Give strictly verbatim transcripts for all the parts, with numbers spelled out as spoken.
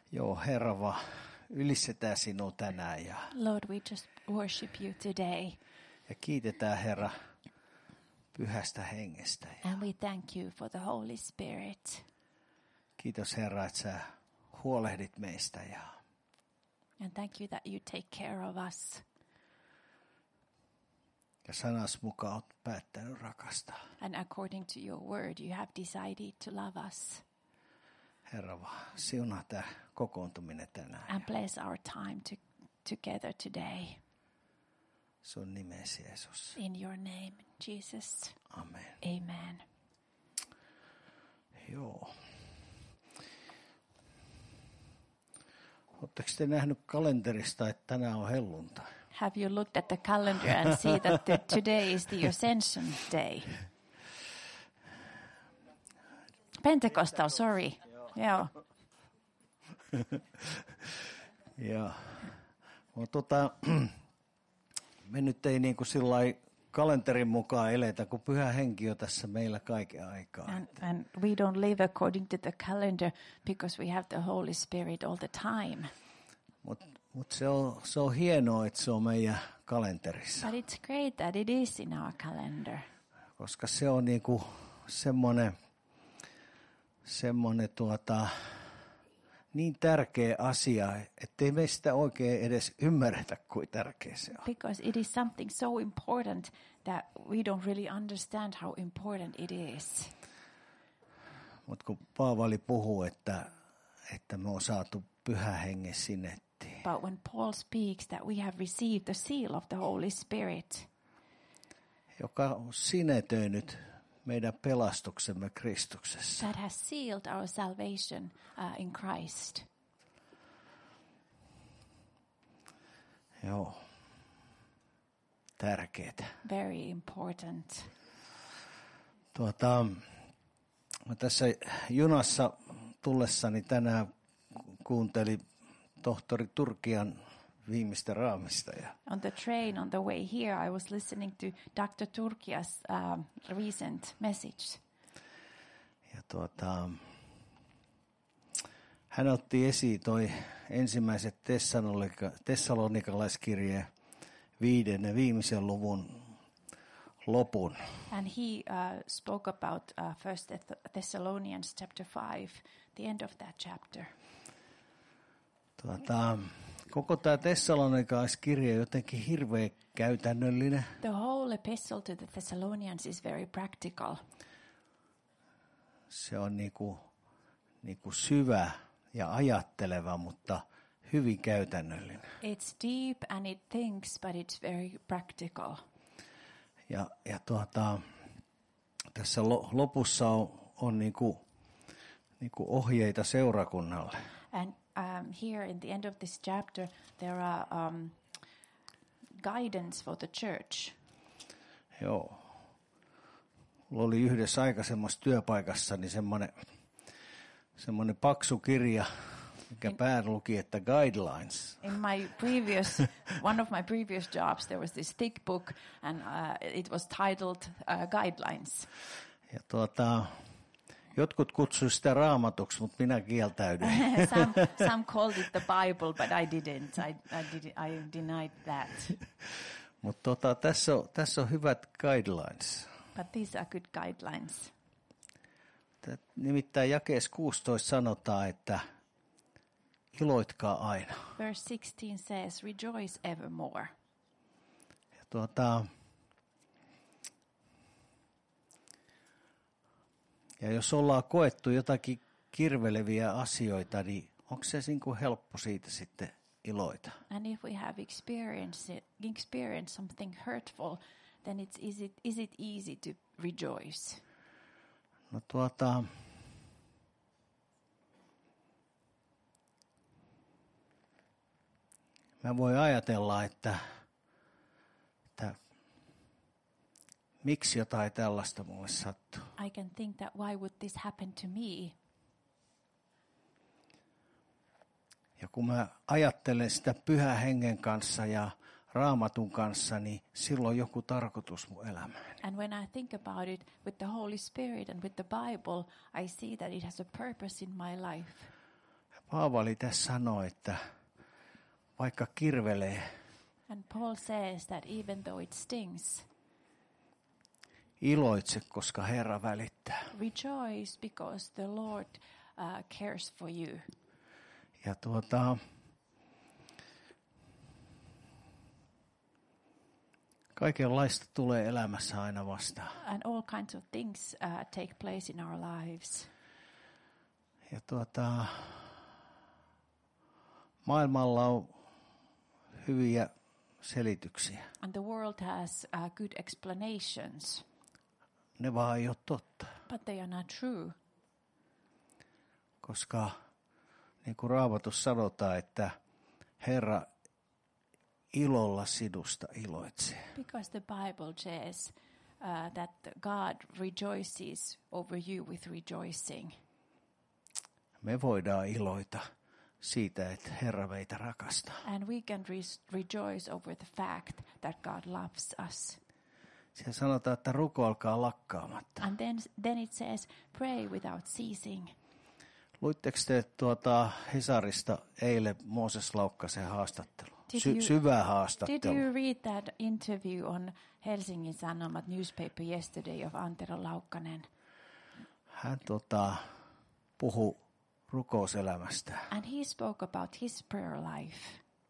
Joo, Herra, vaan ylistetään sinua tänään ja, Lord, we just worship you today. ja kiitetään, Herra, pyhästä hengestä. And we thank you for the Holy Spirit. Kiitos, Herra, että sä huolehdit meistä ja And thank you that you take care of us. Ja sanas mukaan olet päättänyt rakastaa. And according to your word, you have decided to love us. Herra, vaan siunaa tämä kokoontuminen tänään. And bless our time to, together today. Sun nimesi, Jeesus. In your name, Jesus. Amen. Amen. Joo. Oletteko te nähnyt kalenterista, että tänään on helluntai? Have you looked at the calendar and see that the, today is the Ascension Day? Pentecostal, sorry. Joo. Joo. No, tota, me nyt ei niin kuin sillai kalenterin mukaan eletä, kun Pyhä Henki on tässä meillä kaiken aikaa. And, and we don't live according to the calendar because we have the Holy Spirit all the time. Mutta mut se, on, se on hienoa, että se on meidän kalenterissa. But it's great that it is in our calendar. Koska se on niinku semmoinen, semmoinen tuota, niin tärkeä asia, ettei me sitä oikein edes ymmärretä, kuin tärkeä se on. Because it is something so important that we don't really understand how important it is. Mutta kun Paavali puhuu, että, että me on saatu Pyhä Hengen sinettiin. But when Paul speaks that we have received the seal of the Holy Spirit, joka on sinetöinyt meidän pelastuksemme Kristuksessa. that has sealed our salvation uh, in Christ. Joo. Tärkeetä. Very important. Tuota, mä tässä junassa tullessani tänään kuuntelin tohtori Turkian viimeistä raamista. Ja On the train on the way here, I was listening to Doctor Turkia's uh, recent message. ja tuota, hän otti esiin toi ensimmäiset tessalonikalaiskirjeen viiden viimeisen luvun lopun. And he uh, spoke about uh, First Thessalonians chapter five, the end of that chapter. Tuota, koko tämä tessalonikalaiskirja on jotenkin hirveän käytännöllinen. The whole epistle to the Thessalonians is very practical. Se on niinku, niinku syvä ja ajatteleva, mutta hyvin käytännöllinen. It's deep and it thinks, but it's very practical. Ja, ja tuota, tässä lopussa on, on niinku, niinku ohjeita seurakunnalle. And um, here in the end of this chapter, there are um, guidance for the church. Joo. Mulla oli yhdessä aikaisemmassa työpaikassa niin semmoinen, semmoinen paksu kirja, mikä päällä luki, että guidelines. In my previous, one of my previous jobs, there was this thick book, and uh, it was titled uh, Guidelines. Ja tuota, jotkut kutsuivat sitä raamatuksi, mutta minä kieltäydyin. some, some called it the Bible, but I didn't. I, I, did, I denied that. Mutta tota, tässä, on, tässä on hyvät guidelines. But these are good guidelines. Nimittäin jakeessa kuusitoista sanotaan, että iloitkaa aina. Verse sixteen says, rejoice evermore. Ja tuota, ja jos ollaan koettu jotakin kirveleviä asioita, niin onko se niin kuin helppo siitä sitten iloita? And if we have experienced, experienced something hurtful, then it's is it, is it easy to rejoice? No tuota, mä voin ajatella, että, että miksi jotain tällaista mulle sattuu. I can think that why would this happen to me? Ja kun mä ajattelen sitä Pyhän Hengen kanssa ja Raamatun kanssa, niin silloin joku tarkoitus mun elämään. And when I think about it with the Holy Spirit and with the Bible, I see that it has a purpose in my life. Paavali tässä sanoo, että vaikka kirvelee, And Paul says that even though it stings, iloitse, koska Herra välittää. rejoice because the Lord uh, cares for you. Ja tuota, kaikenlaista tulee elämässä aina vastaan. And all kinds of things uh, take place in our lives. Ja tuota, maailmalla on hyviä selityksiä. And the world has uh, good explanations, Ne vaan ei ole totta, but they are not true. koska niin kuin Raamatussa sanotaan, että Herra ilolla sinusta iloitsee. Because the Bible says uh, that God rejoices over you with rejoicing. Me voidaan iloita siitä, että Herra meitä rakastaa. And we can re- rejoice over the fact that God loves us. Siellä sanotaan, että rukoilkaa lakkaamatta. And then, then it says, pray without ceasing. Luitteko te tuota Hesarista eilen Mooses Laukkasen haastattelu? Did Sy- you- syvää Did haastattelu. you read that interview on Helsingin Sanomat newspaper yesterday of Antero Laukkanen? Hän tota, puhui rukouselämästä. And he spoke about his prayer life.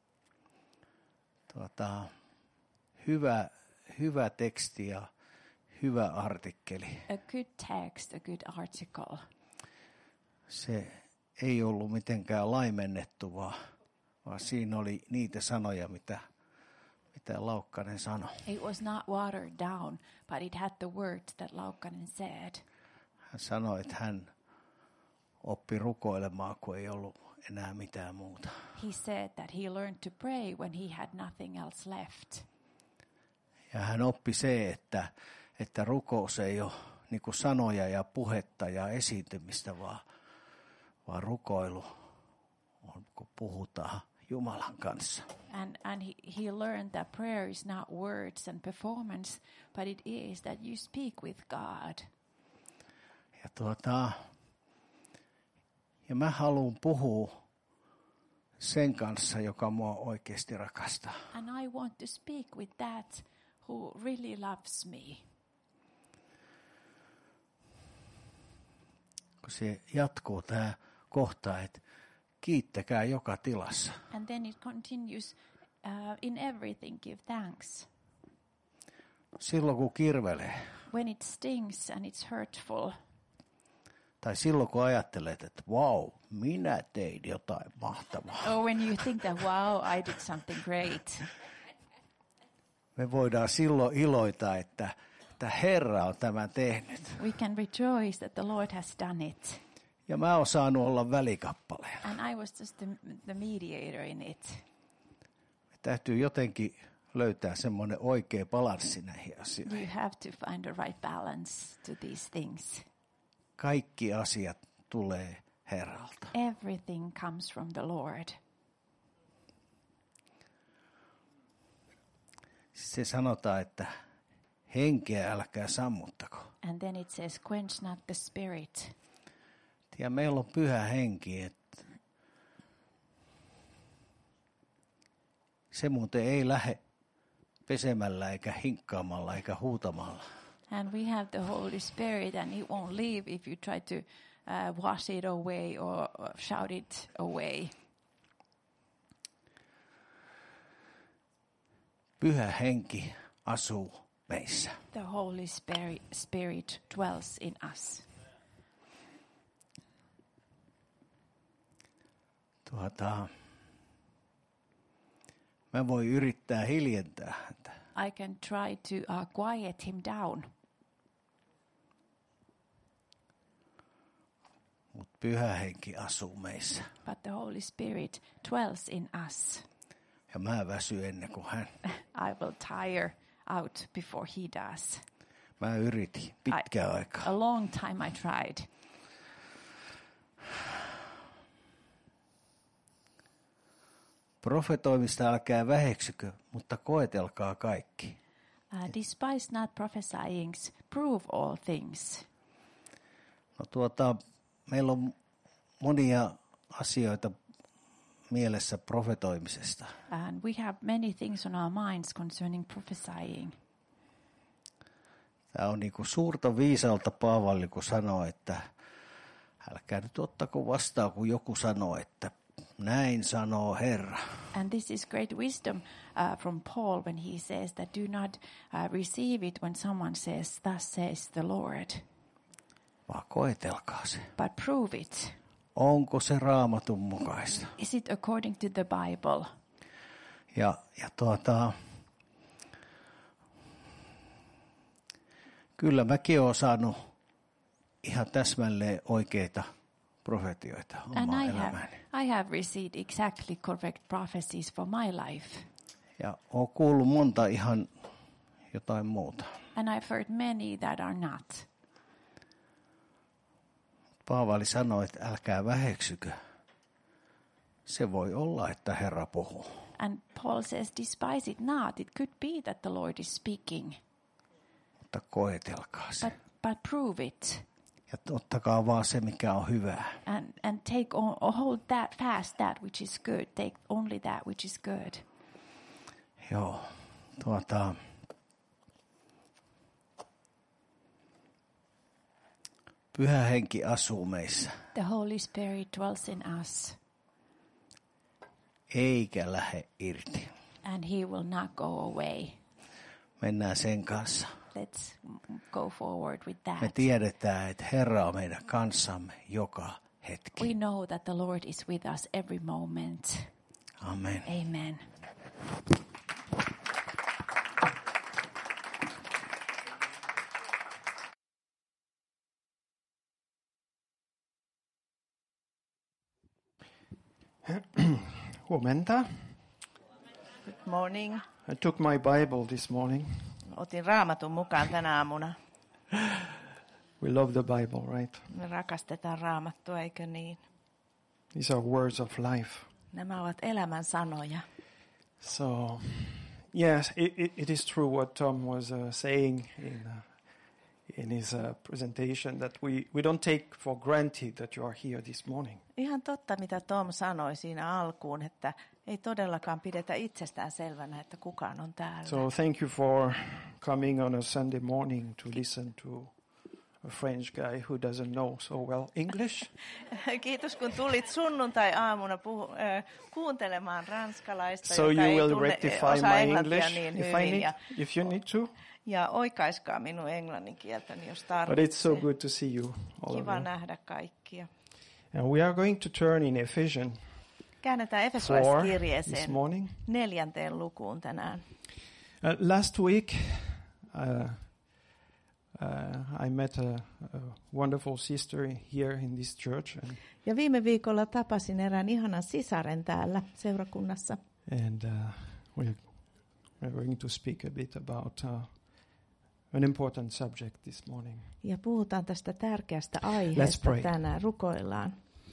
Tuota, hyvä, hyvä teksti ja hyvä artikkeli. A good text, a good article. Se ei ollut mitenkään laimennettu, vaan, vaan siinä oli niitä sanoja, mitä, mitä Laukkanen sanoi. It was not watered down, but it had the words that Laukkanen said. Hän sanoi, että hän oppi rukoilemaan, kun ei ollut enää mitään muuta. He said that he learned to pray when he had nothing else left. Ja hän oppi se, että, että rukous ei ole niin kuin sanoja ja puhetta ja esiintymistä, vaan, vaan rukoilu on, kun puhutaan Jumalan kanssa. And, and he, he learned that prayer is not words and performance, but it is that you speak with God. Ja, tuota, ja mä haluan puhua sen kanssa, joka mua oikeasti rakastaa. And I want to speak with that who really loves me. Kun se jatkuu tämä kohta, että kiittäkää joka tilassa. And then it continues, uh, in everything give thanks. Silloin kun kirvelee, When it stings and it's hurtful, tai silloin kun ajattelet, että vau, minä tein jotain mahtavaa. or when you think that, wow, I did something great. Me voidaan silloin iloita, että, että Herra on tämän tehnyt. We can rejoice that the Lord has done it. Ja mä oon saanut olla välikappaleena. And I was just the, the mediator in it. Me täytyy jotenkin löytää semmoinen oikea balanssi näihin asioihin. You have to find the right balance to these things. Kaikki asiat tulee Herralta. Everything comes from the Lord. Se sanotaan, että henkeä älkää sammuttako. And then it says, quench not the spirit. Ja meillä on pyhä henki, että se muuten ei lähde pesemällä eikä hinkkaamalla eikä huutamalla. And we have the Holy Spirit, and it won't leave if you try to uh, wash it away or, or shout it away. Pyhä henki asuu meissä. The Holy Spirit, Spirit dwells in us. Tuota, mä voin yrittää hiljentää häntä, I can try to uh, quiet him down, mutta pyhä henki asuu meissä. but the Holy Spirit dwells in us. Ja mä väsyn ennen kuin hän. I will tire out before he does. Mä yritin pitkään aikaa. A long time I tried. Profetoimista älkää väheksykö, mutta koetelkaa kaikki. Uh, despise not prophesying, prove all things. No tuota, meillä on monia asioita mielessä profetoimisesta. And we have many things on our minds concerning prophesying. Tämä on niin kuin suurta viisautta Paavalli, kun sanoo, että älkää nyt ottako vastaan, kun joku sanoo, että näin sanoo Herra. And this is great wisdom uh, from Paul when he says that do not uh, receive it when someone says, thus says the Lord. Vaan koetelkaa se. But prove it. Onko se Raamatun mukaista? Is it according to the Bible? Ja, ja tuota, kyllä mäkin olen saanut ihan täsmälleen oikeita profetioita omaa And I have, elämääni. I have received exactly correct prophecies for my life. Ja olen kuullut monta ihan jotain muuta. And I've heard many that are not. Paavali sanoi, että älkää väheksykö. Se voi olla, että Herra puhuu. And Paul says, despise it not. It could be that the Lord is speaking. Mutta koetelkaa se. But, but prove it. Ja ottakaa vaan se, mikä on hyvää. And, and take on, hold that fast that which is good. Take only that which is good. Joo, tuota... Pyhä henki asuu meissä. The Holy Spirit dwells in us. Eikä lähde irti. And he will not go away. Mennään sen kanssa. Let's go forward with that. Me tiedetään, että Herra on meidän kanssamme joka hetki. We know that the Lord is with us every moment. Amen. Amen. Huomenta. Good morning. I took my Bible this morning. Otin Raamatun mukaan tänä aamuna. We love the Bible, right? Me rakastetaan Raamattua, eikö niin? These are words of life. Nämä ovat elämän sanoja. So, yes, it, it, it is true what Tom was uh, saying in uh, in his uh, presentation that we, we don't take for granted that you are here this morning. Ihan totta, mitä Tom sanoi siinä alkuun, että ei todellakaan pidetä itsestään selvänä, että kukaan on täällä. So thank you for coming on a Sunday morning to listen to a French guy who doesn't know so well English. Kiitos, kun tulit sunnuntai-aamuna puhu, äh, kuuntelemaan ranskalaista, So joka you ei will tunne, rectify osaa my englantia English niin if I hyvin. need, Ja, if you need to. ja oikaiskaa minun englanninkieltäni, jos But tarvitsee. it's so good to see you, all of Kiva you. nähdä kaikkia. And we are going to turn in Ephesians Käännetään four this Efesolaiskirjeeseen morning. neljänteen lukuun tänään. Uh, last week, uh, uh, I met a, a wonderful sister here in this church, and, Ja viime viikolla tapasin erään ihanan sisaren täällä seurakunnassa. and uh, we're, we're going to speak a bit about uh, an important subject this morning. Ja puhutaan tästä tärkeästä Let's aiheesta pray. tänään, rukoillaan.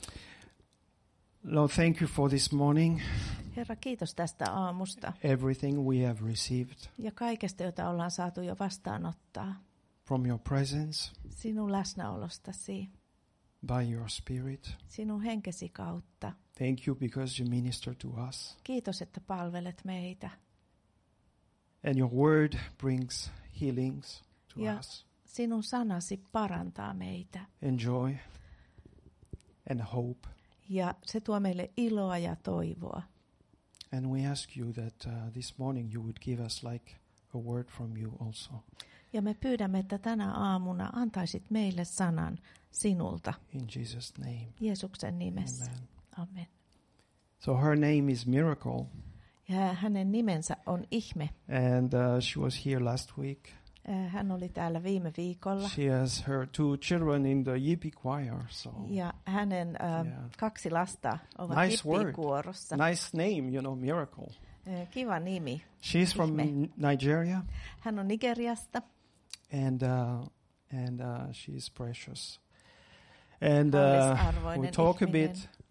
Lord, thank you for this morning, Herra, kiitos tästä aamusta everything we have received ja kaikesta, jota ollaan saatu jo vastaanottaa. from your presence, Sinun läsnäolostasi, by your Spirit. sinun henkesi kautta. Thank you because you minister to us. Kiitos, että palvelet meitä. And your word brings healings to Ja us, sinun sanasi parantaa meitä. and joy, and hope. Ja se tuo meille iloa ja toivoa. And we ask you that uh, this morning you would give us like a word from you also. Ja me pyydämme, että tänä aamuna antaisit meille sanan sinulta. In Jesus' name. Jeesuksen nimessä. Amen. Amen. So her name is Miracle, Ja hänen nimensä on Ihme. and uh, she was here last week. Äh, Hän oli täällä viime viikolla. She has her two children in the Yippee choir. So Ja hänen äh, Yeah. kaksi lasta ovat Nice word. hippikuorossa. nice name, you know, Miracle. Äh, Kiva nimi. She's from Ihme. N- Nigeria, Hän on Nigeriasta. and uh, and uh, she's precious. And uh, Kallisarvoinen we talk a ihminen. bit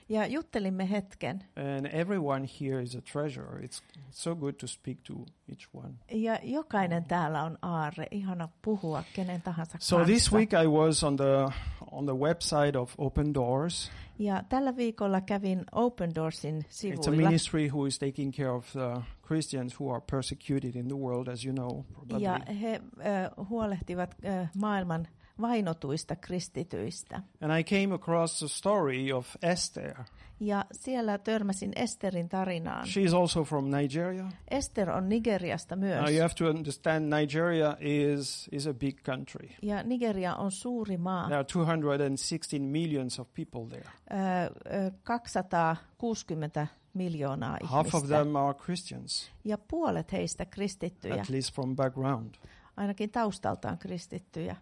Ja juttelimme hetken. And everyone here is a treasure. It's so good to speak to each one. Ja jokainen täällä on aarre. Ihana puhua kenen tahansa So kanssa. this week I was on the on the website of Open Doors. Ja tällä viikolla kävin Open Doorsin It's a sivuilla. ministry who is taking care of the Christians who are persecuted in the world, as you know, probably. Ja he äh, huolehtivat äh, maailman vainotuista kristityistä. And I came across a story of Esther. Ja siellä törmäsin Esterin tarinaan. She is also from Nigeria. Ester on Nigeriasta myös. Now you have to understand Nigeria is is a big country. Ja Nigeria on suuri maa. There are two hundred sixteen millions of people there. Ö, ö, kaksisataakuusikymmentä miljoonaa Half of ihmistä. them are Christians, Ja puolet heistä kristittyjä. at least from background. Ainakin taustaltaan kristittyjä.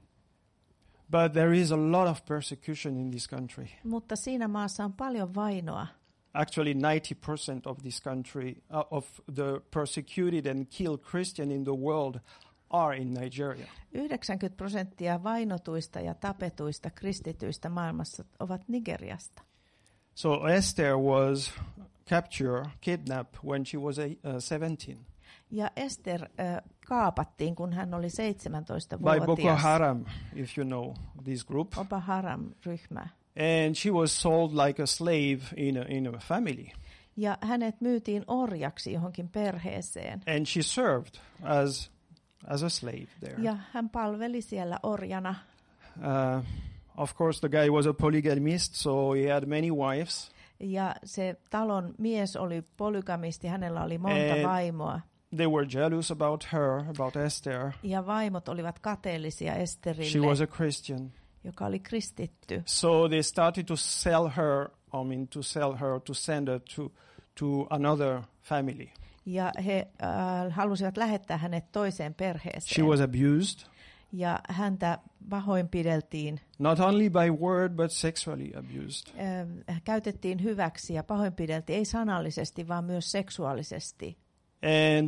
But there is a lot of persecution in this country. Mutta siinä maassa on paljon vainoa. Actually, ninety percent of this country, uh, of the persecuted and killed Christian in the world are in Nigeria. yhdeksänkymmentä prosenttia vainotuista ja tapetuista kristityistä maailmassa ovat Nigeriasta. So Esther was captured, kidnapped when she was a, uh, seventeen Ja Ester äh, kaapattiin, kun hän oli by Boko seitsemäntoistavuotias. Haram, if you know this group. Boko Haram-ryhmä. And she was sold like a slave in a, in a family. Ja hänet myytiin orjaksi johonkin perheeseen. And she served as as a slave there. Ja hän palveli siellä orjana. Uh, of course, the guy was a polygamist, so he had many wives. Ja se talon mies oli polygamisti, hänellä oli monta And vaimoa. They were jealous about her, about Esther. Ja vaimot olivat kateellisia She Esterille, was a Christian. joka oli kristitty. So they started to sell her, I mean, to sell her, to send her to, to another family. Ja he äh, halusivat lähettää hänet toiseen She perheeseen. was abused, Ja häntä pahoinpideltiin, not only by word, but sexually abused. äh, käytettiin hyväksi ja pahoinpideltiin, ei sanallisesti, vaan myös seksuaalisesti. And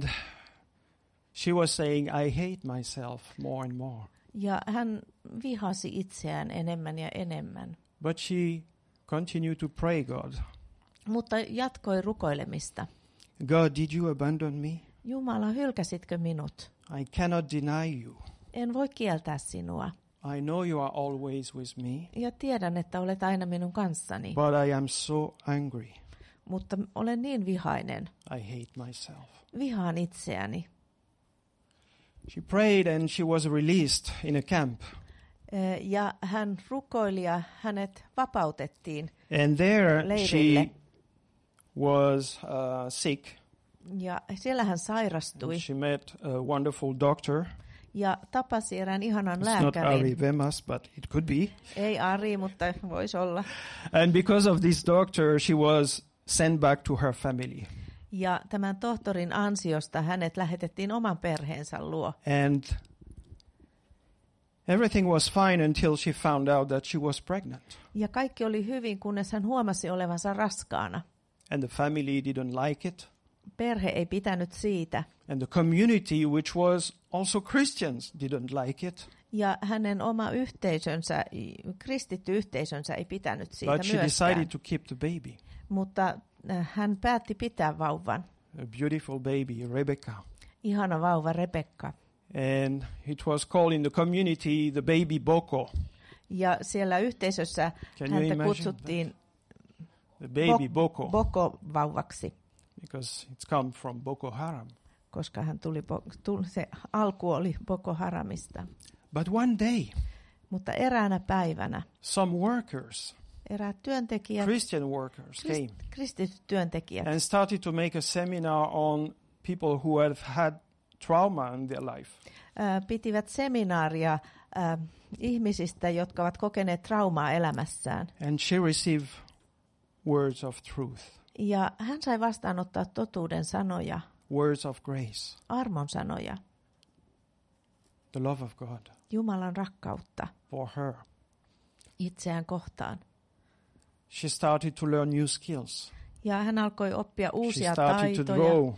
she was saying, I hate myself more and more. Ja hän vihasi itseään enemmän ja enemmän, But she continued to pray God. mutta jatkoi rukoilemista. God, did you abandon me? Jumala, hylkäsitkö minut? I cannot deny you. En voi kieltää sinua. I know you are always with me, Ja tiedän, että olet aina minun kanssani, but I am so angry. mutta olen niin vihainen. I hate myself. Vihaan itseäni. She prayed and she was released in a camp. Ö, Ja hän rukoili ja hänet vapautettiin And there she leirille. was uh, sick. Ja siellä hän sairastui She met a wonderful doctor. ja tapasi erään ihanan It's not Ari lääkärin. Vemas, but it could be. Ei Ari, mutta voisi olla. And because of this doctor, she was sent back to her family. Ja tämän tohtorin ansiosta hänet lähetettiin oman perheensä luo. And everything was fine until she found out that she was pregnant. Ja kaikki oli hyvin, kunnes hän huomasi olevansa raskaana. And the family didn't like it. Perhe ei pitänyt siitä. And the community, which was also Christians, didn't like it. Ja hänen oma yhteisönsä, kristitty yhteisönsä ei pitänyt siitä But she myöskään. decided to keep the baby, Mutta äh, hän päätti pitää vauvan. a beautiful baby, Rebecca. Ihana vauva Rebekka. And it was called in the community the baby Boko. Ja siellä yhteisössä Can you häntä imagine kutsuttiin The baby Bo- Boko, Boko-vauvaksi, because it's come from Boko Haram. koska hän tuli, Bo- tuli, se alku oli Boko Haramista. But one day, Mutta eräänä päivänä some workers, eräät työntekijät, Christian workers, came krist, kristityt työntekijät, and started to make a seminar on people who have had trauma in their life. ää, pitivät seminaaria ää, ihmisistä, jotka ovat kokeneet traumaa elämässään. And she received words of truth, Ja hän sai vastaanottaa totuuden sanoja, words of grace, armon sanoja, the love of God Jumalan rakkautta for her. itseään kohtaan. She started to learn new skills. Ja hän alkoi oppia She uusia started to taitoja. draw.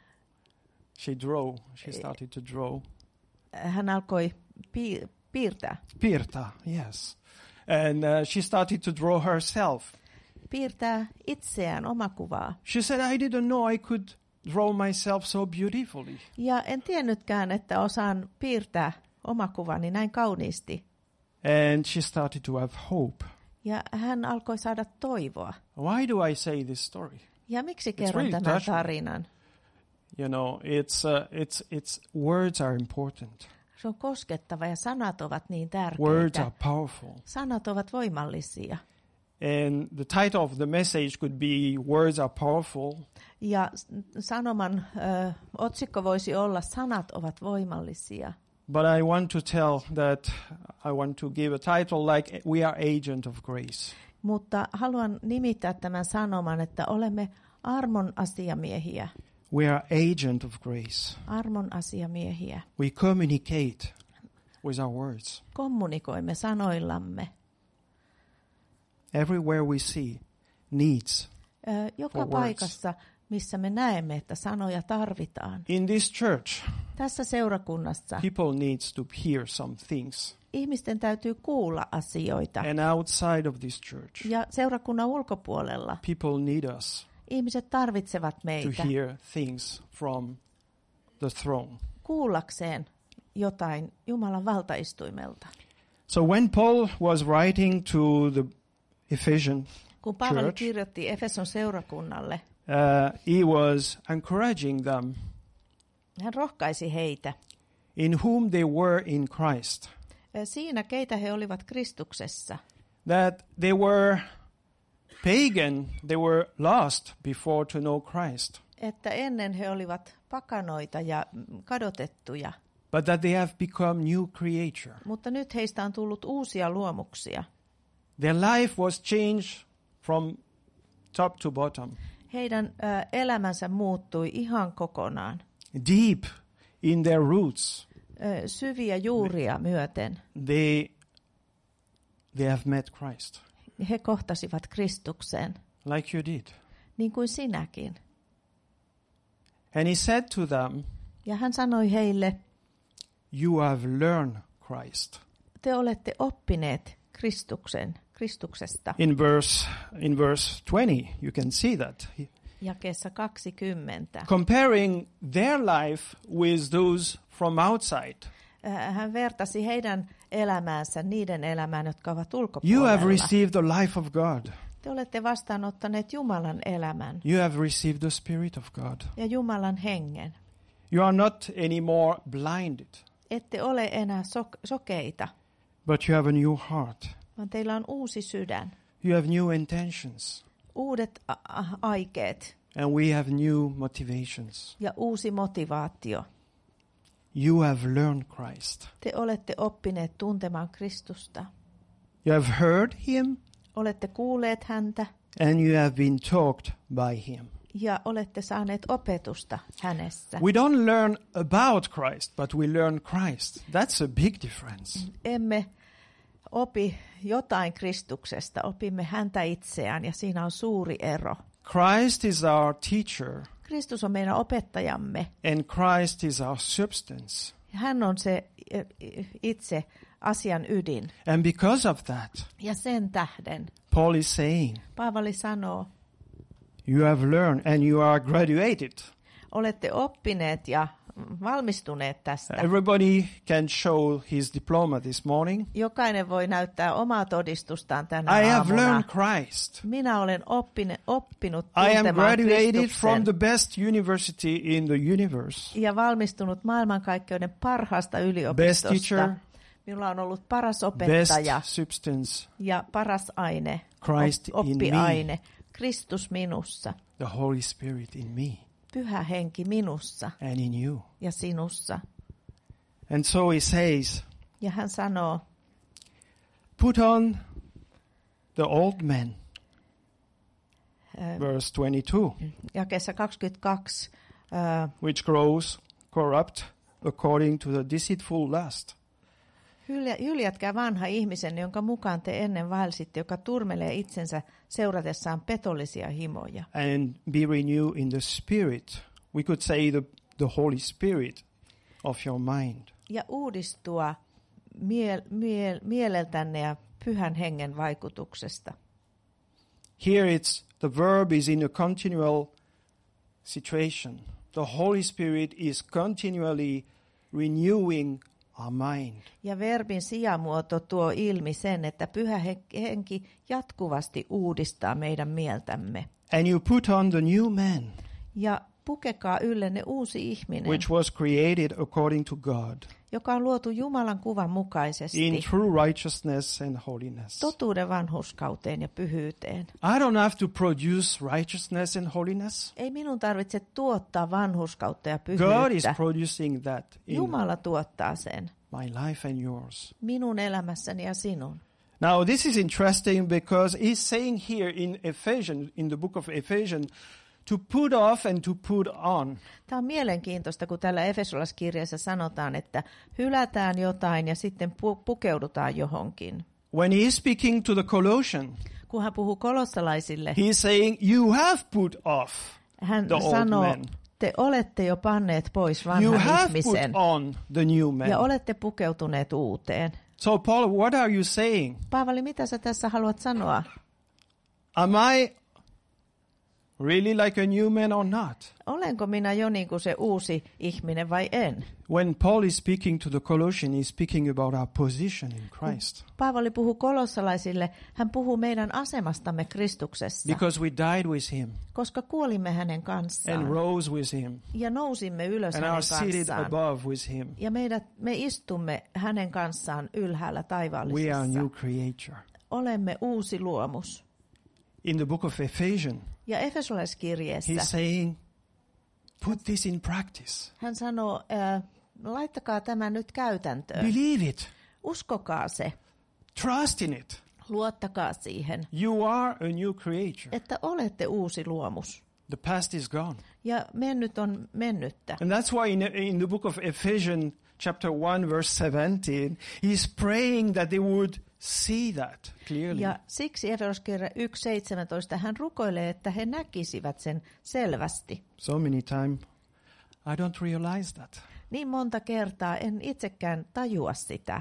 She drew. She started to draw. Hän alkoi pi- piirtää. Pirta, yes. And uh, she started to draw herself. piirtää itseään, omakuvaa. She said, I didn't know I could draw myself so beautifully. Ja en tiennytkään, että osaan piirtää omakuvani näin kauniisti. And she started to have hope. Ja hän alkoi saada toivoa. Why do I say this story? Ja miksi kerron really tämän touching. tarinan? You know, it's uh, it's it's words are important. Se on koskettava ja sanat ovat niin Words tärkeitä. are powerful. Sanat ovat voimallisia. And the title of the message could be Words are powerful. Ja s- sanoman ö, otsikko voisi olla sanat ovat voimallisia. But I want to tell that I want to give a title like We are agent of grace. Mutta haluan nimittää tämän sanoman, että olemme armon asiamiehiä. We are agent of grace. Armon asiamiehiä. We communicate with our words. Kommunikoimme sanoillamme. Everywhere we see needs. Ö, joka For words. paikassa, missä me näemme, että sanoja tarvitaan. In this church, Tässä seurakunnassa people needs to hear some things. ihmisten täytyy kuulla asioita. And outside of this church, Ja seurakunnan ulkopuolella people need us ihmiset tarvitsevat to meitä hear things from the throne. kuullakseen jotain Jumalan valtaistuimelta. So when Paul was writing to the Ephesian Kun Paavali church, kirjoitti Efeson seurakunnalle, uh, he was encouraging them hän rohkaisi heitä in whom they were in Christ, siinä, keitä he olivat Kristuksessa. that they were pagan, they were lost before to know Christ, Että ennen he olivat pakanoita ja kadotettuja, but that they have become new creature. mutta nyt heistä on tullut uusia luomuksia. Their life was changed from top to bottom, Heidän ö, elämänsä muuttui ihan kokonaan, deep in their roots. ö, syviä juuria myöten. They they have met Christ, He kohtasivat Kristuksen, like you did. niin kuin sinäkin. And he said to them, Ja hän sanoi heille, you have learned Christ. te olette oppineet Kristuksen, Kristuksesta. In verse in verse twenty, you can see that. He- Jakeessa kaksikymmentä. comparing their life with those from outside. Äh, Hän vertasi heidän elämäänsä niiden elämään, jotka ovat You have ulkopuolella. received the life of God. Te olette vastaanottaneet Jumalan elämän You have received the Spirit of God. ja Jumalan hengen. You are not anymore blinded, Ette ole enää sok- sokeita, but you have a new heart. vaan teillä on uusi sydän, You have new intentions, uudet a- a- aikeet and we have new motivations. ja uusi motivaatio. You have learned Christ. Te olette oppineet tuntemaan Kristusta. You have heard him, Olette kuulleet häntä and you have been taught by him. ja olette saaneet opetusta hänessä. We don't learn about Christ, but we learn Christ. That's a big difference. Emme opi jotain Kristuksesta, opimme häntä itseään ja siinä on suuri ero. Christ is our teacher, Kristus on meidän opettajamme and Christ is our substance. ja hän on se eh, itse asian ydin. And because of that, Ja sen tähden Paul is saying, Paavali sanoo, you have learned and you are graduated. olette oppineet ja valmistuneet tästä. Everybody can show his diploma this morning. Jokainen voi näyttää omaa todistustaan tänä I have aamuna. learned Christ. Minä olen oppine, oppinut I am tuntemaan graduated Kristuksen from the best university in the universe. ja valmistunut maailmankaikkeuden parhaasta Best yliopistosta. teacher, Minulla on ollut paras best opettaja substance, ja paras aine, Christ op- in oppiaine, Kristus minussa, the Holy Spirit in me Pyhä Henki minussa and in you. ja sinussa. And so he says, Ja hän sanoo, put on the old man. äh, Verse twenty-two, jakeessa kaksikymmentäkaksi, äh, which grows corrupt according to the deceitful lust. Hyljä, hyljätkää vanha ihmisen, jonka mukaan te ennen vaelsitte, joka turmelee itsensä seuratessaan petollisia himoja. And be renewed in the spirit. We could say the, the Holy Spirit of your mind. Ja uudistua miel, miel, mieleltänne ja pyhän hengen vaikutuksesta. Here it's the verb is in a continual situation. The Holy Spirit is continually renewing our mind. Ja verbin sijamuoto tuo ilmi sen, että Pyhä Henki jatkuvasti uudistaa meidän mieltämme. And you put on the new man, Ja pukekaa yllenne uusi ihminen, which was created according to God, joka on luotu Jumalan kuvan mukaisesti, in true righteousness and holiness. totuuden vanhurskauteen ja pyhyyteen. I don't have to produce righteousness and holiness. Ei minun tarvitse tuottaa vanhurskautta ja God is pyhyyttä. producing that in Jumala tuottaa sen my life and yours. minun elämässäni ja sinun. Now, this is interesting because he's saying here in Ephesians, in the book of Ephesians, to put off and to put on. Tämä on mielenkiintoista, kun täällä Efesolaiskirjassa sanotaan, että hylätään jotain ja sitten pu- pukeudutaan johonkin. When he is speaking to the Colossians, Kun hän puhuu kolossalaisille, he's saying, you have put off hän the old sanoo, man. te olette jo panneet pois You vanhan have put ihmisen on the new man. ja olette pukeutuneet uuteen. So, Paul, what are you saying? Paavali, mitä sä tässä haluat sanoa? Am I really like a new man or not? Olenko minä jo niin kuin se uusi ihminen vai en? When Paul is speaking to the Colossians, he's speaking about our position in Christ. Paavali puhuu kolossalaisille, hän puhuu meidän asemastamme Kristuksessa, Because we died with him koska kuolimme hänen and kanssaan rose with him ja nousimme ylös and hänen are seated kanssaan. above with him. Ja meidät, me istumme hänen kanssaan ylhäällä We are a taivaallisessa. new creature. Olemme uusi luomus. In the book of Ephesians, Ja Efesolaiskirjeessä he's saying, put this in practice. hän sanoo, äh, laittakaa tämä nyt käytäntöön. Believe it. Uskokaa se, Trust in it. luottakaa siihen, You are a new creature. että olette uusi luomus. The past is gone. Ja mennyt on mennyttä. And that's why in, in the book of Ephesians, chapter one, verse seventeen, he's praying that they would see that clearly. Ja siksi Efesoskirja yksi seitsemäntoista hän rukoilee, että he näkisivät sen selvästi. So many times, I don't realize that. Niin monta kertaa en itsekään tajua sitä,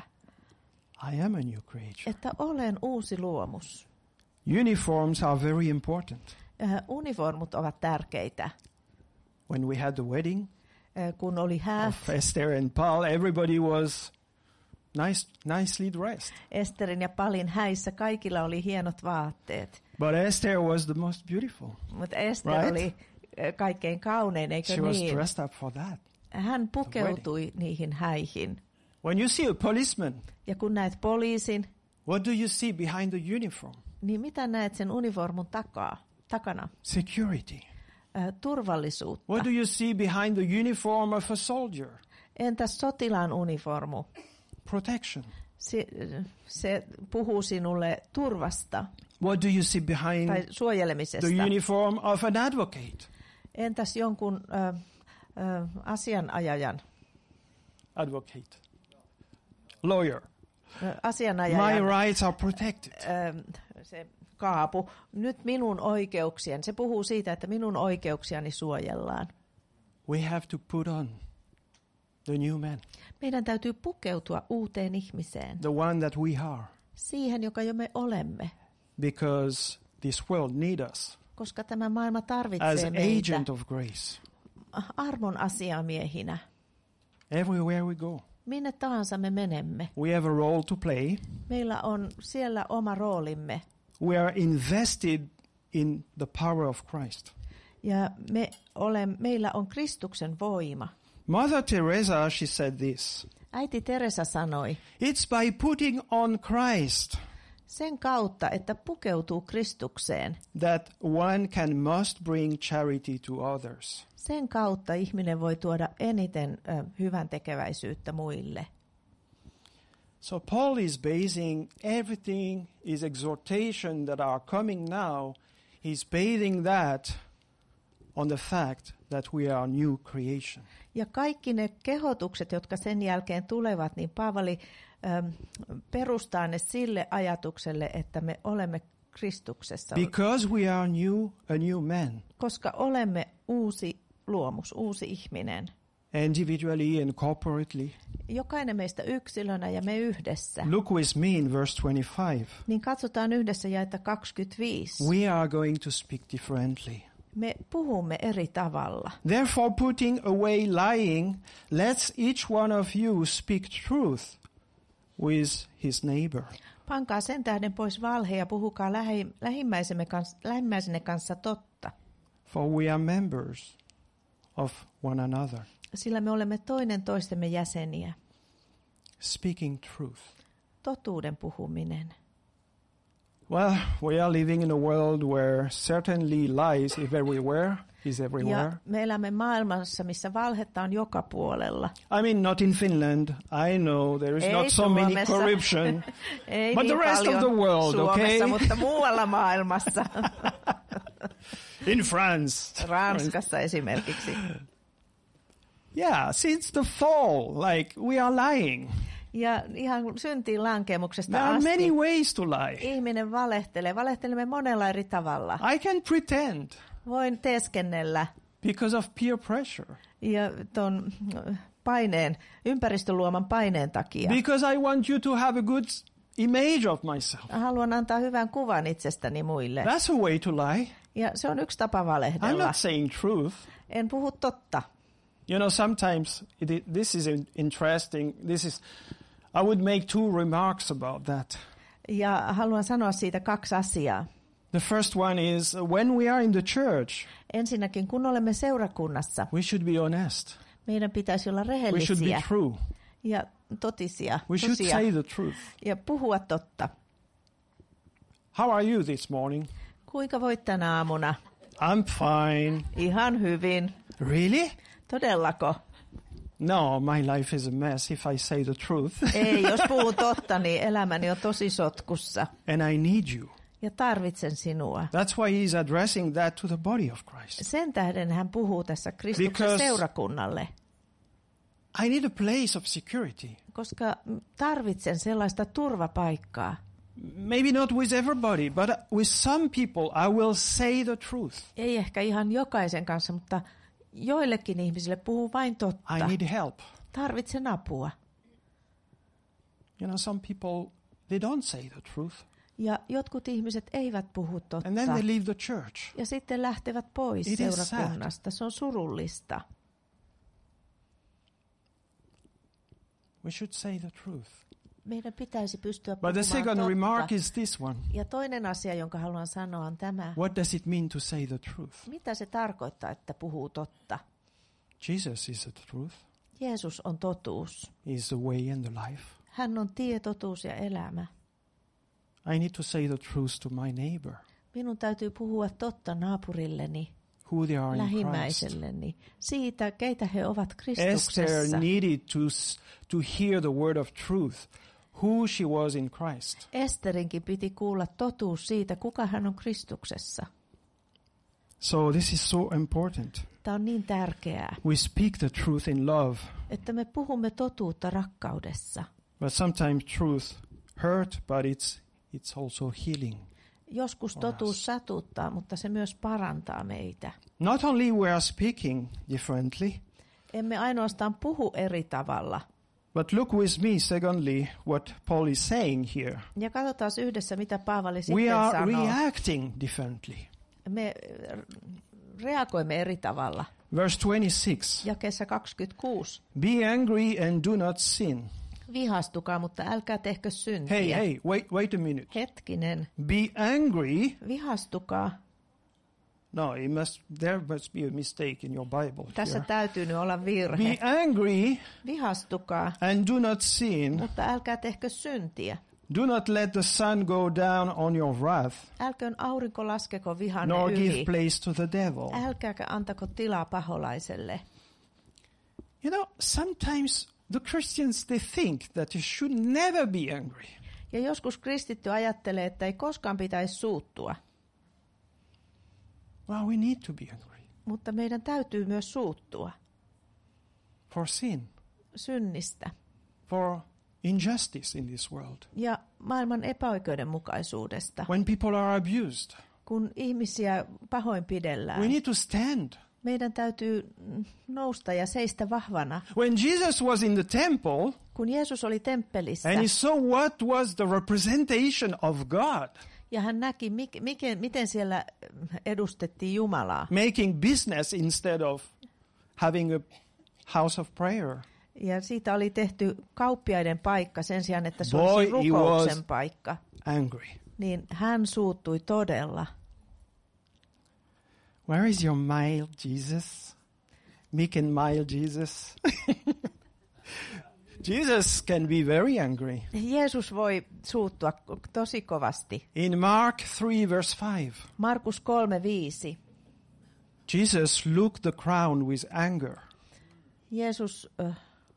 I am a new creature. että olen uusi luomus. Uniforms are very important. Äh, uniformut ovat tärkeitä. When we had the wedding Äh, kun oli häät, of Esther and Paul, everybody was nice, nicely dressed. Esterin ja Palin häissä kaikilla oli hienot vaatteet. But Esther was the most beautiful. Mutta Ester Right? oli äh, kaikkein kaunein, eikö She was niin? dressed up for that. Hän pukeutui niihin häihin. When you see a policeman, Ja kun näet poliisin, what do you see behind the uniform? niin mitä näet sen uniformun takaa, takana? Security. Äh, turvallisuutta. What do you see behind the uniform of a soldier? Entäs sotilaan uniformu? Protection. Se, se puhuu sinulle turvasta What do you see behind tai suojelemisesta. the uniform of an advocate? Entäs jonkun ö, ö, asianajajan, Advocate. Lawyer. ö, My asianajajan rights are protected. ö, se kaapu. Nyt minun oikeuksien. Se puhuu siitä, että minun oikeuksiani suojellaan. We have to put on the new man, Meidän täytyy pukeutua uuteen ihmiseen. the one that we are, Siihen, joka jo me olemme. because this world needs us Koska tämä maailma as tarvitsee meitä agent of grace. armon asiamiehinä. Everywhere we go, Minne tahansa me menemme. we have a role to play. Meillä on siellä oma roolimme. We are invested in the power of Christ. Ja me olemme, meillä on Kristuksen voima. Mother Teresa, she said this. Äiti Teresa sanoi, It's by putting on Christ sen kautta, että pukeutuu Kristukseen, that one can must bring charity to others. sen kautta ihminen voi tuoda eniten ö, hyvän tekeväisyyttä muille. So Paul is basing everything, his exhortation that are coming now, he's basing that on the fact that we are a new creation. Ja kaikki ne kehotukset, jotka sen jälkeen tulevat, niin Paavali ö, perustaa ne sille ajatukselle, että me olemme Kristuksessa, Because we are new, a new man. koska olemme uusi luomus, uusi ihminen. individually and corporately. Jokainen meistä yksilönä ja me yhdessä. Look with me in verse twenty-five. Niin katsotaan yhdessä jaetta kaksikymmentäviisi. We are going to speak differently. Me puhumme eri tavalla. Therefore, putting away lying, let each one of you speak truth with his neighbor. Pankaa sen tähden pois valhe ja puhukaa lähi, lähimmäisemme kanssa, lähimmäisenne kanssa totta. For we are members of one another. Sillä me olemme toinen toistemme jäseniä. Speaking truth. Totuuden puhuminen. Well, we are living in a world where certainly lies is everywhere, is everywhere. Ja me elämme maailmassa, missä valhetta on joka puolella. I mean, not in Finland. I know there is Ei not so many Suomessa. corruption. Ei But niin the rest of paljon the world, Suomessa, okay? mutta muualla maailmassa. In France. Ranskassa esimerkiksi. Yeah, since the fall, like we are lying. Ja ihan syntiin lankemuksesta There are asti many ways to lie. ihminen valehtelee. Valehtelemme monella eri tavalla. I can pretend Voin teeskennellä because of peer pressure. ja ton paineen, ympäristön luoman paineen takia. Because I want you to have a good image of myself. Haluan antaa hyvän kuvan itsestäni muille. That's a way to lie. Ja se on yksi tapa I'm valehdella. not saying truth. En puhu totta. You know, sometimes it, i- this is in- interesting. This is, I would make two remarks about that. Ja haluan sanoa siitä kaksi asiaa. The first one is uh, when we are in the church, Ensinnäkin, kun olemme seurakunnassa, we should be honest. meidän pitäisi olla We should be rehellisiä true. ja totisia, We should tosia say the truth. ja puhua totta. How are you this morning? Kuinka voit tänä aamuna? I'm fine. Ihan hyvin. Really? Todellako? No, my life is a mess if I say the truth. Ei, jos puhun totta, niin elämäni on tosi sotkussa. And I need you. Ja tarvitsen sinua. That's why he's addressing that to the body of Christ. Sen tähden hän puhuu tässä Kristuksen Because- seurakunnalle. I need a place of security. Koska tarvitsen sellaista turvapaikkaa. Maybe not with everybody, but with some people I will say the truth. Ei ehkä ihan jokaisen kanssa, mutta joillekin ihmisille puhuu vain totta. I need help. Tarvitsen apua. You know, some people, they don't say the truth. Ja jotkut ihmiset eivät puhu totta. And then they leave the church. Ja sitten lähtevät pois It is seurakunnasta. Se on surullista. We should say the truth. Meidän pitäisi pystyä But puhumaan the second totta. remark is this one. Ja toinen asia, jonka haluan sanoa, on tämä. What does it mean to say the truth? Mitä se tarkoittaa, että puhuu totta? Jesus is the truth. Jeesus on totuus. He is the way and the life. Hän on tie, totuus ja elämä. I need to say the truth to my neighbor, Minun täytyy puhua totta naapurilleni, who they are in Christ. lähimmäiselleni, siitä, keitä he ovat Esther Kristuksessa. needed to, s- to hear the word of truth, who she was in Christ. Esterinkin piti kuulla totuus siitä, kuka hän on Kristuksessa. So this is so important. Tämä on niin tärkeää, We speak the truth in love, että me puhumme totuutta rakkaudessa. but sometimes truth hurt, but it's it's also healing. Joskus totuus satuttaa, mutta se myös parantaa meitä. Not only we are speaking differently, Emme ainoastaan puhu eri tavalla. but look with me secondly what Paul is saying here. Ja katsotaan yhdessä, mitä Paavali We sitten are sanoo. reacting differently. Me reagoimme eri tavalla. Verse twenty-six. Jakeessa kaksikymmentäkuusi. Be angry and do not sin. Vihastukaa, mutta älkää tehkö syntiä. Hey, hey, wait, wait a minute. Hetkinen. Be angry. Vihastukaa. No, it must, there must be a mistake in your Bible Tässä here. täytyy nyt olla virhe. Be angry Vihastukaa, and do not sin. mutta älkää tehkö syntiä. Do not let the sun go down on your wrath, Älköön aurinko laskeko vihanne nor give yli. place to the devil. Älkääkä antako tilaa paholaiselle. You know, sometimes the Christians, they think that you should never be angry. Ja joskus kristitty ajattelee, että ei koskaan pitäisi suuttua. Well, we need to be angry Mutta meidän täytyy myös suuttua for sin, synnistä for injustice in this world. ja maailman epäoikeudenmukaisuudesta. When people are abused, Kun ihmisiä pahoinpidellään, we need to stand Meidän täytyy nousta ja seistä vahvana. When Jesus was in the temple, Kun Jeesus oli temppelissä and he saw what was the representation of God, ja hän näki, mik, miten, miten siellä edustettiin Jumalaa. making business instead of having a house of prayer. Ja siitä oli tehty kauppiaiden paikka sen sijaan, että se Boy, olisi he rukouksen was- paikka. Angry. Niin hän suuttui todella. Where is your mild Jesus? Meek and mild Jesus. Jesus can be very angry. Jeesus voi suuttua tosi kovasti. In Mark three verse five, Markus kolme viisi. Jesus looked the crowd with anger. Jeesus, äh,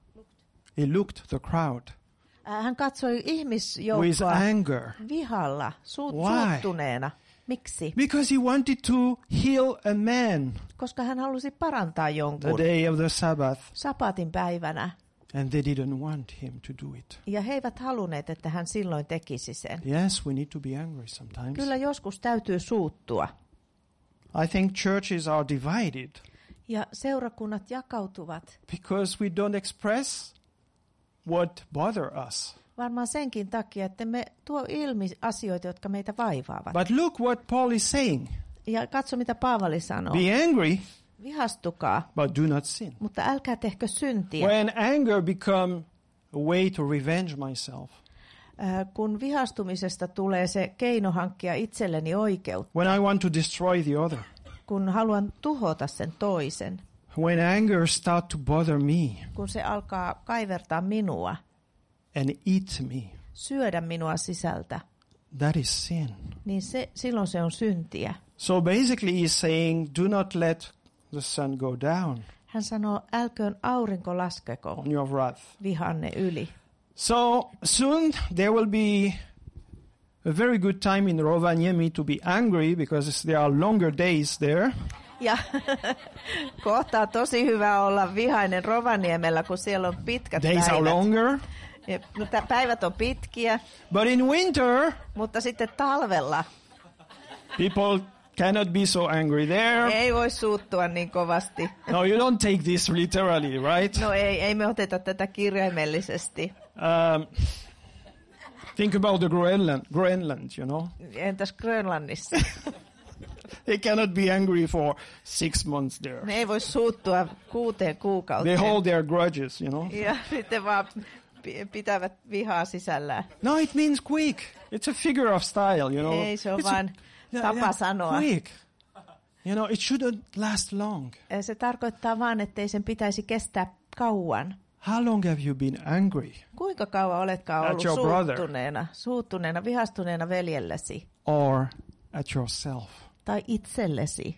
He looked the crowd hän katsoi with ihmisjoukkoa anger. vihalla, suut, Why? suuttuneena. Miksi? Because he wanted to heal a man Koska hän halusi parantaa the jonkun day of the Sabbath, sapatin päivänä. and they didn't want him to do it. Ja he eivät halunneet, että hän silloin tekisi sen. Yes, we need to be angry sometimes. Kyllä joskus täytyy suuttua. I think churches are divided Ja seurakunnat jakautuvat because we don't express what bother us. varmaan senkin takia, että me tuo ilmi asioita, jotka meitä vaivaavat. But look what Paul is saying. Ja katso, mitä Paavali sanoo. Be angry, Vihastukaa, but do not sin. mutta älkää tehkö syntiä. When anger become a way to revenge myself, Äh, kun vihastumisesta tulee se keino hankkia itselleni oikeutta, when I want to destroy the other, kun haluan tuhota sen toisen, when anger start to bother me kun se alkaa kaivertaa minua, and eat me, syödä minua sisältä, that is sin. niin se, silloin se on syntiä. So basically he's saying, do not let the sun go down Hän sanoo, älköön aurinko laskeko on your wrath. vihanne yli. So soon there will be a very good time in Rovaniemi to be angry because there are longer days there. Ja kohta on tosi hyvä olla vihainen Rovaniemellä, kun siellä on pitkät Days are päivät. longer. Ja, no, tää päivät on pitkiä, But in winter, mutta sitten talvella people cannot be so angry there. ei voi suuttua niin kovasti. No, you don't take this literally, right? No ei, ei me oteta tätä kirjaimellisesti. Um, think about the Groenland, Groenland, you know. Entäs Grönlannissa? They cannot be angry for six months there. Ne ei voi suuttua kuuteen They kuukauteen. hold their grudges, you know. Ja sitten vaan pi- pitävät vihaa sisällään. No, it means quick. It's a figure of style, you know. Ei, se on It's a- vaan tapa sanoa. quick. You know, it shouldn't last long. Se tarkoittaa vaan, ettei sen pitäisi kestää kauan. How long have you been angry? Kuinka kauan oletkaan At ollut your brother. suuttuneena, suuttuneena, vihastuneena veljellesi Or at yourself? tai itsellesi?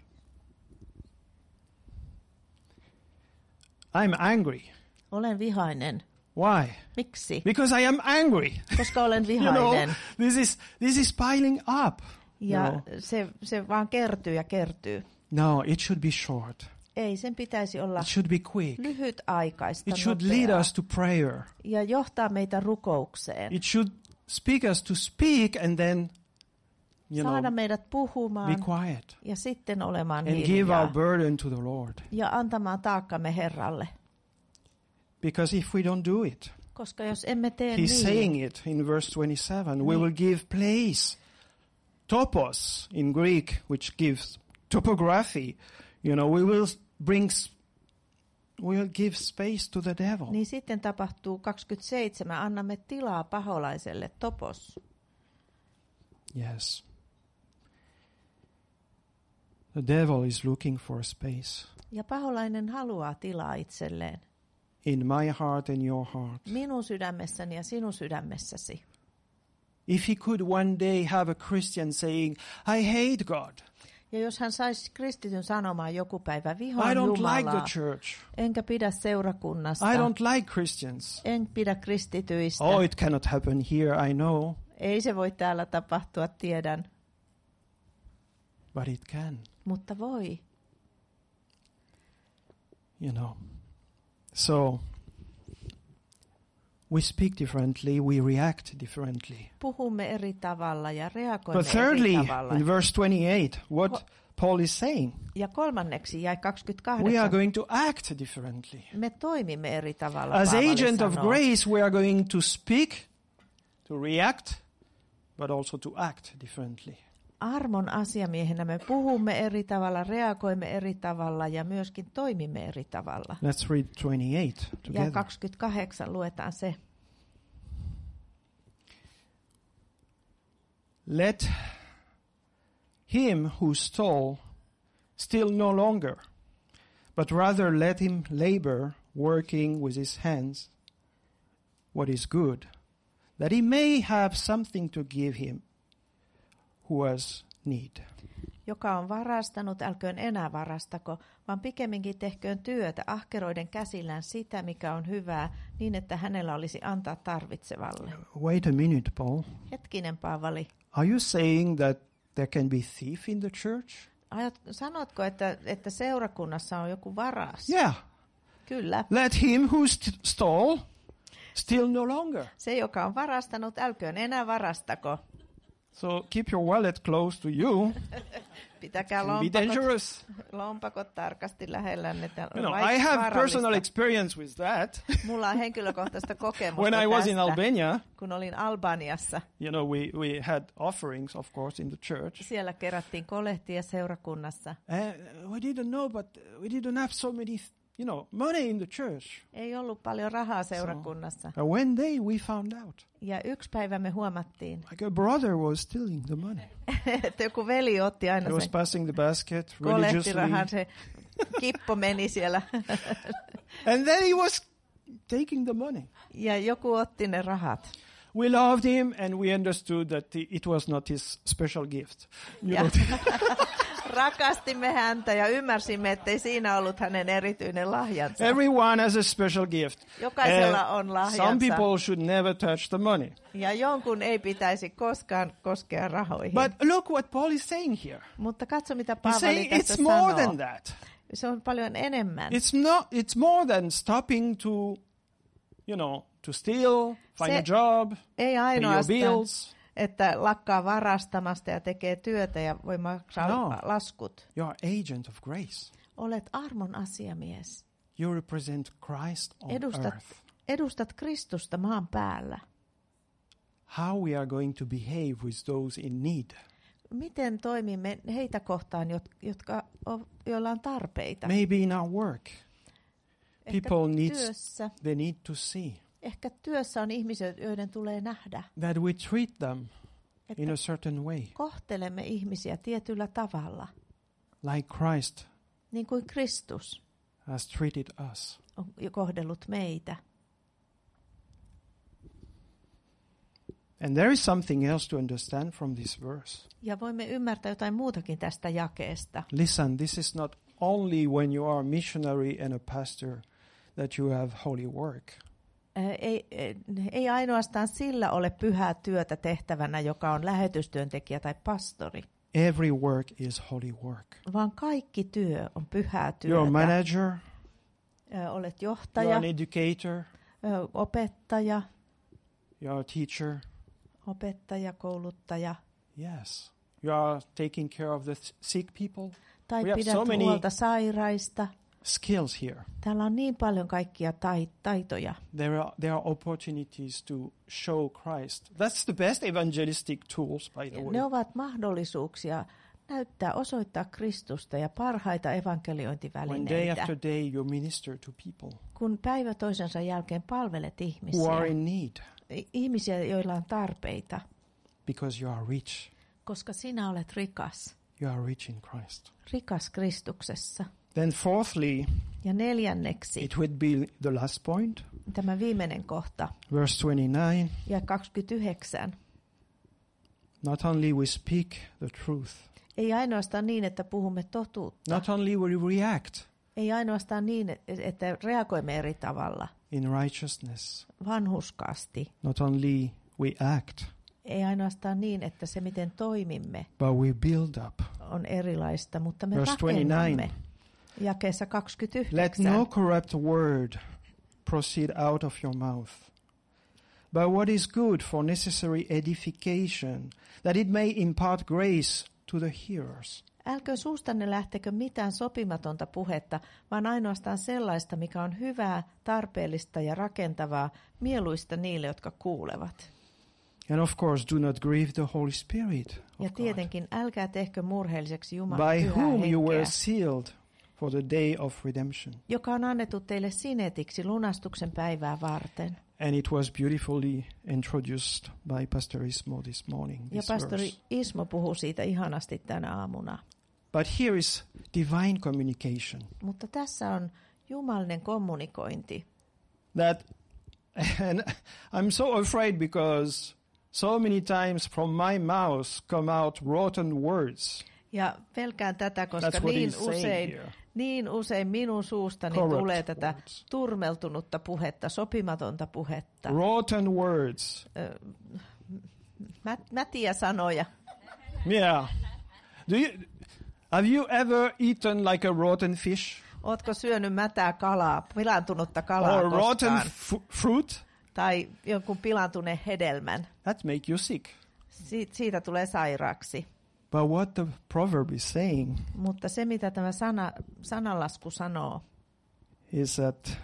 I'm angry. Olen vihainen. Why? Miksi? Because I am angry. Koska olen You know, vihainen. this is this is piling up. Ja you know. se, se vaan kertyy ja kertyy. No, it should be short. Ei, sen pitäisi olla It should be quick. lyhytaikaista, It should nopeaa. lead us to prayer. Ja johtaa meitä rukoukseen. It should speak us to speak and then, you Saada know, meidät be puhumaan quiet ja sitten olemaan and give hiljaa our burden to the Lord. ja antamaan taakkamme Herralle. Because if we don't do it, Koska jos emme tee he's niin, saying it in verse twenty-seven, we will give place, topos in Greek, which gives topography. You know, we will bring, s- we will give space to the devil. niin sitten tapahtuu kaksikymmentäseitsemän. Annamme tilaa paholaiselle, topos. Yes. The devil is looking for space Ja paholainen haluaa tilaa itselleen. in my heart and your heart. Minun sydämessäni ja sinun sydämessäsi. If he could one day have a Christian saying, I hate God, Ja jos hän saisi kristityn sanomaan joku päivä, I vihaan don't Jumalaa, like the church, enkä pidä seurakunnasta, I don't like Christians. en pidä kristityistä. Oh, it cannot happen here, I know, Ei se voi täällä tapahtua, tiedän, but it can, mutta voi. you know. So, we speak differently, we react differently. Puhumme eri tavalla ja reagoimme But thirdly, eri tavalla. in verse twenty-eight, what Paul is saying. Ja kolmanneksi jäi We are kaksikymmentäkahdeksan. going to act differently. Me toimimme eri tavalla. As Paavali agent of sanoo. grace, we are going to speak, to react, but also to act differently. Armon asiamiehenä me puhumme eri tavalla, reagoimme eri tavalla ja myöskin toimimme eri tavalla. Let's read twenty-eight Ja together. kaksikymmentäkahdeksan luetaan se. Let him who stole steal no longer, but rather let him labor, working with his hands what is good, that he may have something to give him who has need. Joka on varastanut, älköön enää varastako, vaan pikemminkin tehköön työtä ahkeroiden käsillään sitä, mikä on hyvää, niin että hänellä olisi antaa tarvitsevalle. Wait a minute, Paul. Hetkinen, Paavali. Are you saying that there can be thief in the church? Ajat, sanotko, että, että seurakunnassa on joku varas? Yeah. Kyllä. Let him who st- stole steal no longer. Se, joka on varastanut, älköön enää varastako. So keep your wallet close to you. Pitäkää Can be lompakot, dangerous. lompakot tarkasti lähellänne. You know, I have personal experience with that. Mulla on henkilökohtaista kokemusta When I was tästä, in Albania, kun olin Albaniassa. you know, we, we had offerings, of course, in the church. Siellä kerättiin kolehtia seurakunnassa. Uh, we didn't know, but we didn't have so many, you know, money in the church. Ei ollut paljon rahaa seurakunnassa. But one day we found out, Ja yksi päivä me huomattiin, like a brother was stealing the money. että joku veli otti aina He was sen passing the basket religiously. kolehtirahan, se kippo meni siellä. And then he was taking the money. Ja joku otti ne rahat. We loved him and we understood that it was not his special gift. You Ja know, rakastimme häntä ja ymmärsimme, ettei siinä ollut hänen erityinen lahjansa. everyone has a special gift. Jokaisella on some lahjansa. people should never touch the money. Ja jonkun ei pitäisi koskaan koskea rahoihin. But look what Paul is saying here. Mutta katso, mitä He's Paavali saying tässä it's more sanoo. than that. Se on paljon enemmän. It's not. It's more than stopping to, you know, to steal, find Se a job, Ei pay your ainoastaan, bills. että lakkaa varastamasta ja tekee työtä ja voi maksaa No. laskut. You are agent of grace. Olet armon asiamies. You represent Christ on Edustat, earth. edustat Kristusta maan päällä. How we are going to behave with those in need. Miten toimimme heitä kohtaan, jot- jotka, o- joilla on tarpeita? Maybe in our work, Ehkä people need, työssä, they need to see ehkä työssä on ihmisiä, joiden tulee nähdä, that we treat them että in a certain way, kohtelemme ihmisiä tietyllä tavalla, like Christ niin kuin Kristus has treated us. on kohdellut meitä. And there is something else to understand from this verse. Ja voimme ymmärtää jotain muutakin tästä jakeesta. Listen, this is not only when you are a missionary and a pastor that you have holy work. Ää, Ei, ei- ei ainoastaan sillä ole pyhää työtä tehtävänä, joka on lähetystyöntekijä tai pastori, Every work is holy work. vaan kaikki työ on pyhää You're a työtä. manager, Ää, Olet you're johtaja, an educator, ää, opettaja, you're a teacher. opettaja, kouluttaja, Yes. You are taking care of the th- sick people. tai We have pidät so many- huolta sairaista. Skills here. Täällä on niin paljon kaikkia tai- taitoja. There are there are opportunities to show Christ. That's the best evangelistic tools, by the way. Ne ovat mahdollisuuksia näyttää, osoittaa Kristusta ja parhaita When day evankeliointivälineitä, after day you minister to people kun päivä toisensa jälkeen palvelet who are ihmisiä, in need I- ihmisiä, joilla on tarpeita, because you are rich. koska sinä olet rikas, You are rich in Christ. rikas Kristuksessa. Then fourthly, Ja neljänneksi, it would be the last point, tämä viimeinen kohta, verse twenty-nine. ja kaksikymmentäyhdeksän. Not only we speak the truth, Ei ainoastaan niin, että puhumme totuutta. not only we react Ei ainoastaan niin, että reagoimme eri tavalla, in righteousness, vanhurskaasti. not only we act, Ei ainoastaan niin, että se miten toimimme but we build up. on erilaista, mutta me Verse rakennamme. twenty-nine. Jakeessa Let kaksikymmentäyhdeksän. no corrupt word proceed out of your mouth, but what is good for necessary edification, that it may impart grace to the hearers. Älkää suustanne lähtekö mitään sopimatonta puhetta, vaan ainoastaan sellaista, mikä on hyvää, tarpeellista ja rakentavaa, mieluista niille, jotka kuulevat. And of course, do not grieve the Holy Spirit of Ja God, tietenkin älkää tehkö murheelliseksi Jumalan by pyhää whom you were henkeä, sealed for the day of redemption. joka on annettu teille sinetiksi lunastuksen päivää varten. And it was beautifully introduced by Pastor Ismo this morning. Ja This pastori verse. Ismo puhuu siitä ihanasti tänä aamuna. But here is divine communication. Mutta tässä on jumalinen kommunikointi. That, and I'm so afraid because so many times from my mouth come out rotten words. Ja pelkään tätä, koska That's what niin he's saying usein, here. niin usein minun suustani Corrupt tulee tätä words. turmeltunutta puhetta, sopimatonta puhetta, Rotten words. mä, mätiä sanoja. Yeah. Do you, have you ever eaten like a rotten fish? Ootko syönyt mätää kalaa, pilaantunutta kalaa Or rotten koskaan? f- fruit? Tai jonkun pilaantuneen hedelmän? That make you sick. Si- siitä tulee sairaaksi. But what the proverb is saying Mutta se, mitä tämä sana, sananlasku sanoo, is that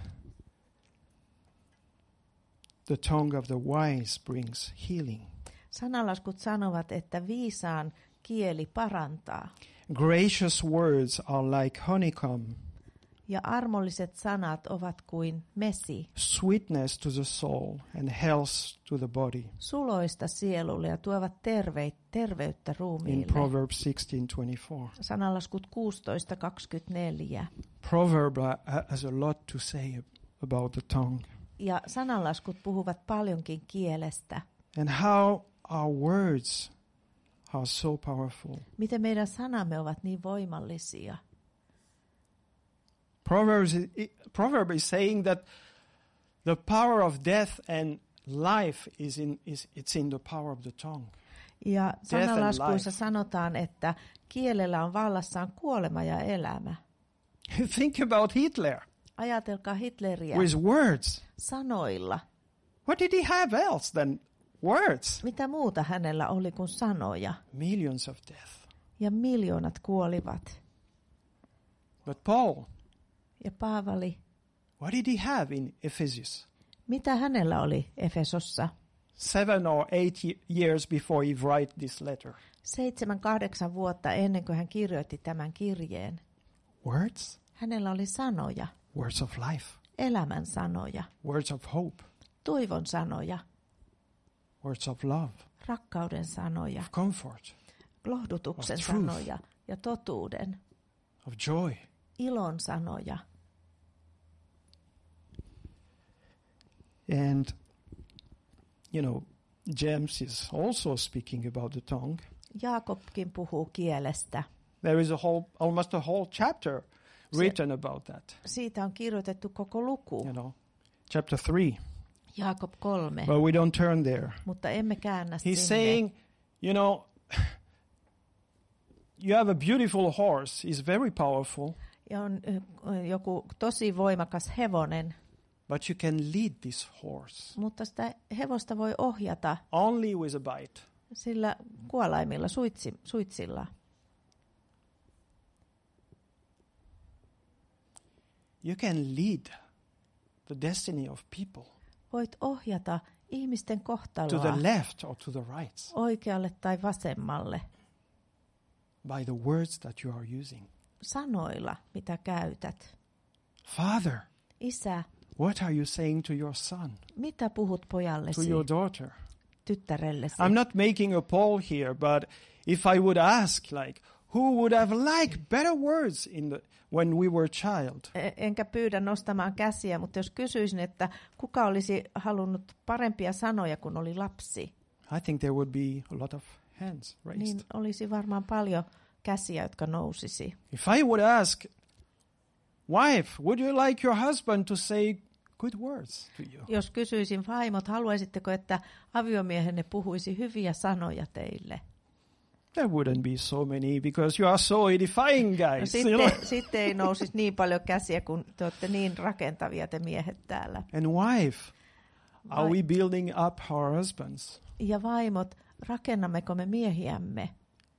the tongue of the wise brings healing. sananlaskut sanovat, että viisaan kieli parantaa. Gracious words are like honeycomb, Ja armolliset sanat ovat kuin mesi, sweetness to the soul and health to the body. suloista sielulle ja tuovat terveit, terveyttä In ruumiille. Proverbs sixteen twenty-four. Sananlaskut kuusitoista kaksikymmentäneljä. Proverb uh, has a lot to say about the tongue Ja sananlaskut puhuvat paljonkin kielestä. and how our words are so powerful. Miten meidän sanamme ovat niin voimallisia. Proverbs, Proverb is saying that the power of death and life is in is it's in the power of the tongue. Ja and sananlaskuissa life. sanotaan, että kielellä on vallassaan kuolema ja elämä. Think about Hitler Ajatelkaa Hitleriä with words. sanoilla. What did he have else than words? Mitä muuta hänellä oli kuin sanoja? Millions of death. Ja miljoonat kuolivat. But Paul, Ja Paavali, what did he have in Ephesus? mitä hänellä oli Efesossa? Seven or eight ye- years before he write this letter. Seitsemän, kahdeksan vuotta ennen kuin hän kirjoitti tämän kirjeen. Words, Hänellä oli sanoja, words of life, elämän sanoja, words of hope, toivon sanoja, words of love, rakkauden sanoja, of comfort, lohdutuksen Of truth. sanoja ja totuuden, of joy. ilon sanoja. And, you know, James is also speaking about the tongue. Jaakobkin puhuu kielestä. There is a whole, almost a whole chapter written about that, Siitä on kirjoitettu koko luku, you know, chapter three. Jaakob kolme, But we don't turn there. mutta emme käännä He's sinne. saying, you know, you have a beautiful horse. He's very powerful, Ja on ö, joku tosi voimakas hevonen, but you can lead this horse mutta sitä hevosta voi ohjata only with a bite. sillä kuolaimilla, suitsi, suitsilla. You can lead the destiny of people Voit ohjata ihmisten to kohtaloa the left or to the right oikealle tai vasemmalle by the words that you are using. sanoilla, mitä käytät. Father, Isä, what are you saying to your son, mitä puhut to pojallesi, your daughter? tyttärellesi? I'm not making a poll here, but if I would ask, like, who would have liked better words in the when we were a child? E- Enkä pyydä nostamaan käsiä, mutta jos kysyisin, että kuka olisi halunnut parempia sanoja, kun oli lapsi, I think there would be a lot of hands raised. niin olisi varmaan paljon käsiä, jotka nousisi. If I would ask, wife, would you like your husband to say good words to you? Jos kysyisin vaimot, haluaisitteko, että aviomiehenne puhuisi hyviä sanoja teille? There wouldn't be so many because you are so edifying No guys. you know? sitten, sitten ei nousisi niin paljon käsiä, kun te olette niin rakentavia te miehet täällä. And wife, are Vai- we building up our husbands? Ja vaimot, rakennammeko me miehiämme?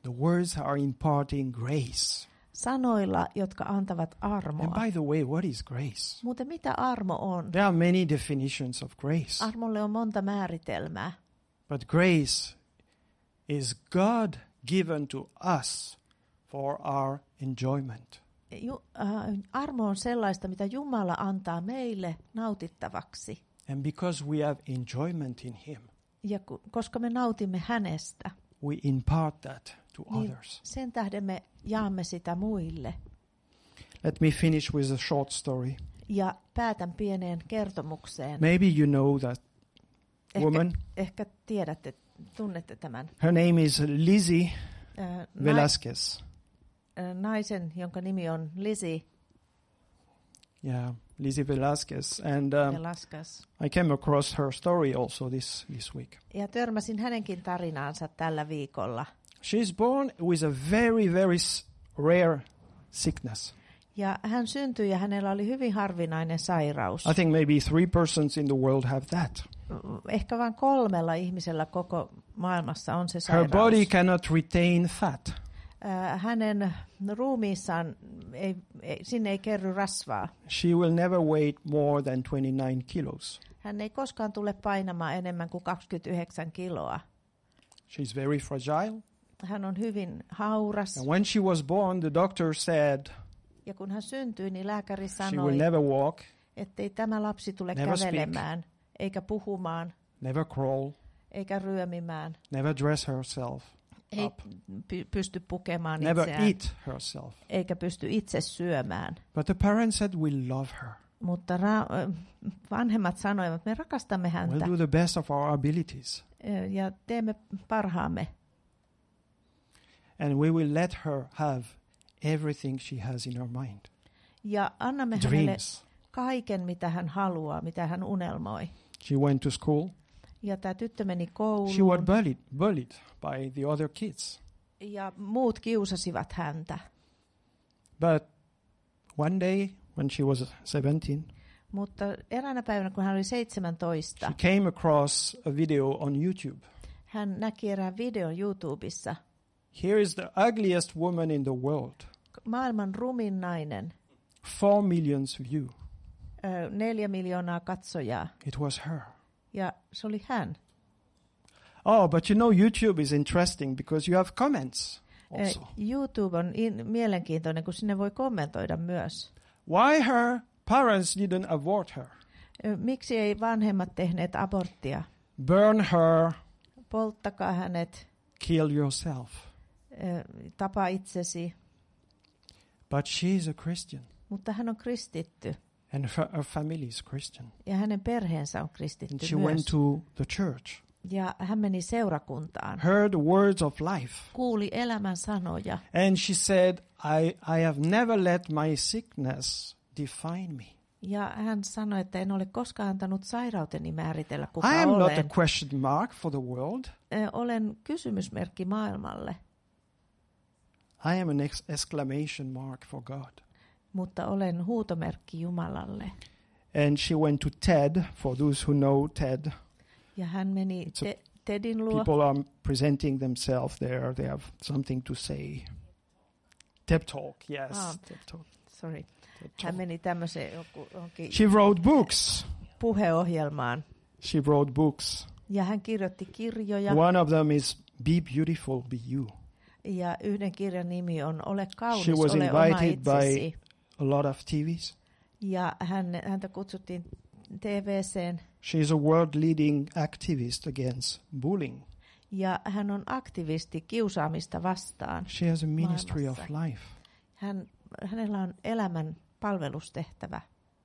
The words are imparting grace. Sanoilla, jotka antavat And armoa. by the way, what is grace? Muuten mitä armo on? There are many definitions of grace. Armolle on monta määritelmää. But grace is God given to us for our enjoyment. Ju, äh, armo on sellaista, mitä Jumala antaa meille nautittavaksi. And because we have enjoyment in Him, Ja ku, koska me nautimme hänestä, we impart that to niin others. sen tähden me jaamme sitä muille. Let me finish with a short story. Ja päätän pieneen kertomukseen. Maybe you know that woman. Ehkä, ehkä tiedätte, tunnette tämän Her name is Lizzie äh, nai- Velasquez. äh, naisen, jonka nimi on Lizzie Yeah, Lizzie Velasquez. And um, Velasquez. I came across her story also this, this week. Ja törmäsin hänenkin tarinaansa tällä viikolla. She's born with a very, very s- rare sickness. Ja hän syntyi ja hänellä oli hyvin harvinainen sairaus. I think maybe three persons in the world have that. Ehkä vain kolmella ihmisellä koko maailmassa on se Her sairaus. body cannot retain fat. Äh, hänen ruumiissaan ei, ei, sinne ei kerry rasvaa. She will never weigh more than twenty-nine kilos. Hän ei koskaan tule painamaan enemmän kuin kaksikymmentäyhdeksän kiloa. She's very fragile. Hän on hyvin hauras. And when she was born, the doctor said Ja kun hän syntyi, niin lääkäri she will sanoi, never walk, ettei tämä lapsi tule Never kävelemään, eikä puhumaan, never crawl, eikä ryömimään, never dress herself ei up, py- pysty pukemaan never itseään, eat herself. eikä pysty itse syömään. But the parents said, we love her. Mutta ra- vanhemmat sanoivat, me rakastamme häntä We'll do the best of our abilities. ja teemme parhaamme. And we will let her have everything she has in her mind. Ja annamme hänelle Dreams. kaiken, mitä hän haluaa, mitä hän unelmoi. She went to school. Ja tämä tyttö meni She was kouluun bullied, bullied by the other kids. ja muut kiusasivat häntä. But one day, when she was seventeen, Mutta eräänä päivänä, kun hän oli seitsemäntoista, she came across a video on YouTube. hän näki erään videon YouTubessa. Here is the ugliest woman in the world. Maailman rumin nainen, Four millions view. ö, neljä miljoonaa katsojaa, It was her. ja se oli hän. Oh, but you know YouTube is interesting because you have comments Ö, also. YouTube on in, mielenkiintoinen, kun sinne voi kommentoida myös. Why her parents didn't abort her? Ö, Miksi ei vanhemmat tehneet aborttia? Burn her, Polttakaa hänet, kill yourself. ö, tapa itsesi. But she is a Christian Mutta hän on kristitty and her, her family is Christian. ja hänen perheensä on And kristitty she myös. went to the church, Ja hän meni seurakuntaan, heard words of life. kuuli elämän sanoja And she said, I, I have never let my sickness define me. ja hän sanoi, että en ole koskaan antanut sairauteni määritellä kuka I am not a olen. question mark for the world. Ö, Olen kysymysmerkki maailmalle, I am an ex- exclamation mark for God. mutta olen huutomerkki Jumalalle. And she went to TED, for those who know TED. Ja hän meni It's a- te- Tedin luo. People are presenting themselves there. They have something to say. TED Talk, yes. Ah. TED Talk. Sorry. TED Hän Talk. meni tämmöiseen joku, johonkin She wrote books. puheohjelmaan. She wrote books. Ja hän kirjoitti kirjoja. One of them is Be Beautiful, Be You. Ja yhden kirjan nimi on Ole kaunis, She was ole oma invited itsesi. by a lot of T Vs. Ja hän, häntä kutsuttiin T V:seen. She is a world leading activist against bullying. Ja hän on aktivisti kiusaamista vastaan. She has a ministry of Maailmassa. life. Hän, hänellä on elämän palvelustehtävä.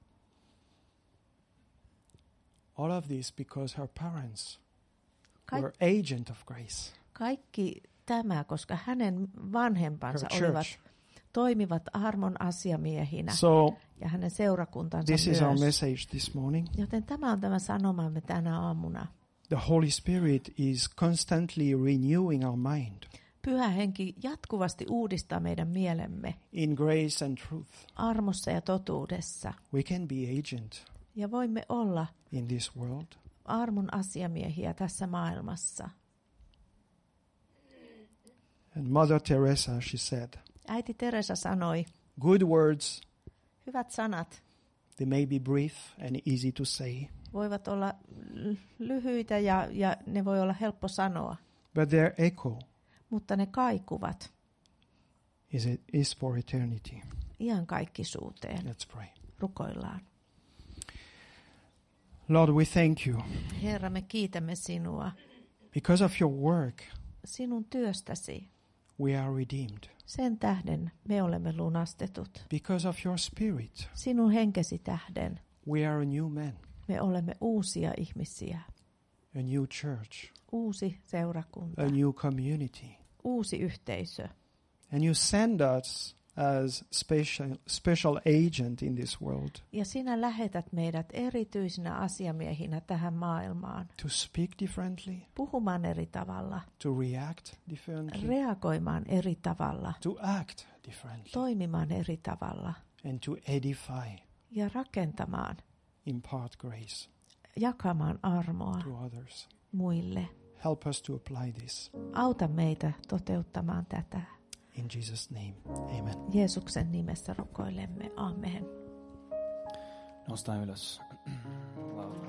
All of this because her parents Kaik, were agent of grace. kaikki tämä, koska hänen vanhempansa Her olivat, church. toimivat armon asiamiehinä So ja hänen seurakuntansa this is our myös. message this morning. Joten tämä on tämä sanomamme tänä aamuna. The Holy Spirit is constantly renewing our mind Pyhä henki jatkuvasti uudistaa meidän mielemme in grace and truth. armossa ja totuudessa. We can be agent Ja voimme olla in this world. armon asiamiehiä tässä maailmassa. And Mother Teresa, she said, Äiti Teresa sanoi, good words, hyvät sanat they may be brief and easy to say, voivat olla l- lyhyitä ja, ja ne voi olla helppo sanoa, but their echo mutta ne kaikuvat is, is for eternity. iankaikkisuuteen. Let's pray. Rukoillaan. Lord, we thank you Herra, me kiitämme sinua. because of your work. Sinun työstäsi. We are redeemed. Sen tähden me olemme lunastetut. Because of your spirit, Sinun henkesi tähden we are a new man, me olemme uusia ihmisiä. a new church, Uusi seurakunta. a new community. Uusi yhteisö. And you send us as special, special agent in this world Ja sinä lähetät meidät erityisinä asiamiehinä tähän maailmaan. to speak differently, Puhumaan eri tavalla. to react differently, Reagoimaan eri tavalla. to act differently, Toimimaan eri tavalla. and to edify, Ja rakentamaan. impart grace Jakamaan armoa to others. muille. Help us to apply this. Auta meitä toteuttamaan tätä. In Jesus' name, amen. Jeesuksen nimessä rukoilemme. Amen. Noustaan ylös. Laulaa.